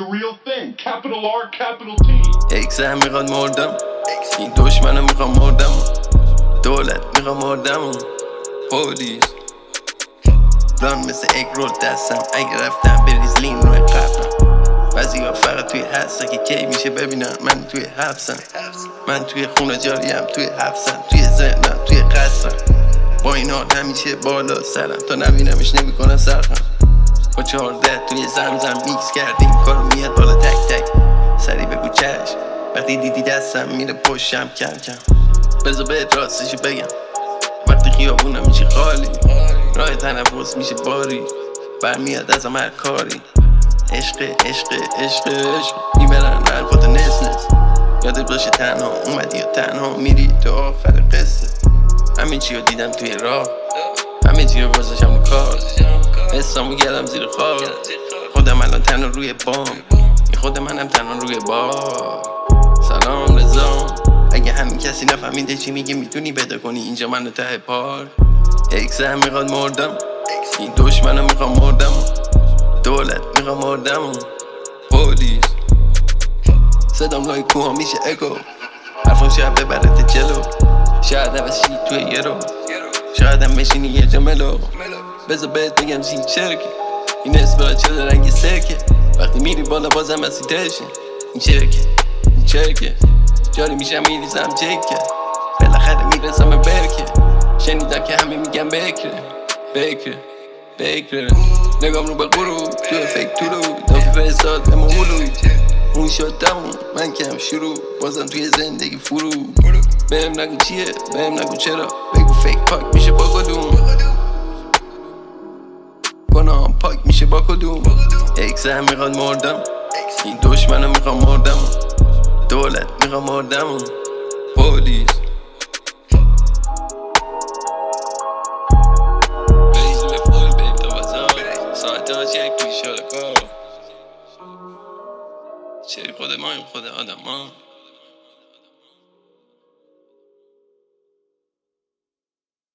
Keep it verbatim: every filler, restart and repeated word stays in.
the real thing. Capital R, capital T. یک زن میخواد مردم، این دشمنو میخواد مردم، دولت میخواد مردم، پولیس ران مثل اگ رول دستم. اگه رفتم بریز لین روی قبرم. بعضی ها فقط توی هستن که کی میشه ببینن من توی حبسم. من توی خونه جاریم، توی حبسم، توی ذهنم، توی قصرم. با این حال همیشه بالا سرم، تا نبینمش نمیکنم سرخم. با چهارده توی زمزم میکس کردیم، کارو میاد بالا تک تک. سری بگو چشم وقتی دیدی دستم میره پشتم کم کم. بذار بهت راستشو بگم، وقتی خیابونم میشه خالی، راه تنفس میشه باری، برمیاد ازم هر کاری. عشق عشق عشق عشق میبرن حرفاتو نس نس. یادت باشه تنها اومدی یا تنها میری تو آخر قصه. همین چی رو دیدم توی راه، همین چی رو بازشم رو کار. حسامو گردم زیر خاک، خودم الان تنها روی بام. این خود منم تنها روی بار. سلام رضا، اگه همین کسی نفهمیده چی میگه میتونی پیدا کنی اینجا منو ته پار. یک زن میخواد مردم، این دشمنو میخواد مردم، دولت میخواد مردم، پولیس صدام لای کوها میشه اگو. حرفان شاید ببرت جلو، شاید عوض شی توی یه رو، شاید هم بشینی یه جملو. بذار بهت بگم چی چرکه، این اسم چه رنگ سرکه. وقتی میری بالا بازم هستی تشه. این چرکه این چرکه جاری میشم میریزم چکه. بالاخره میرسم به برکه. شنیدم که همه میگم بکره بکره بکره. نگام رو به غروب تو فکر تو رو دافی فرستاد به مولو. اون شد تموم من کم شروع، بازم توی زندگی فرو. بهم نگو چیه بهم نگو چرا، بگو فکر پاک میشه با کدوم، گناهم پاک میشه با کدوم. یک زن میخواد مردم، این دشمنو میخواد مردم، دولت میخواد مردم، پولیس بریز فول بریم تا بازار. ساعت ها چک پیش کار چه خود ما این خود آدم ها.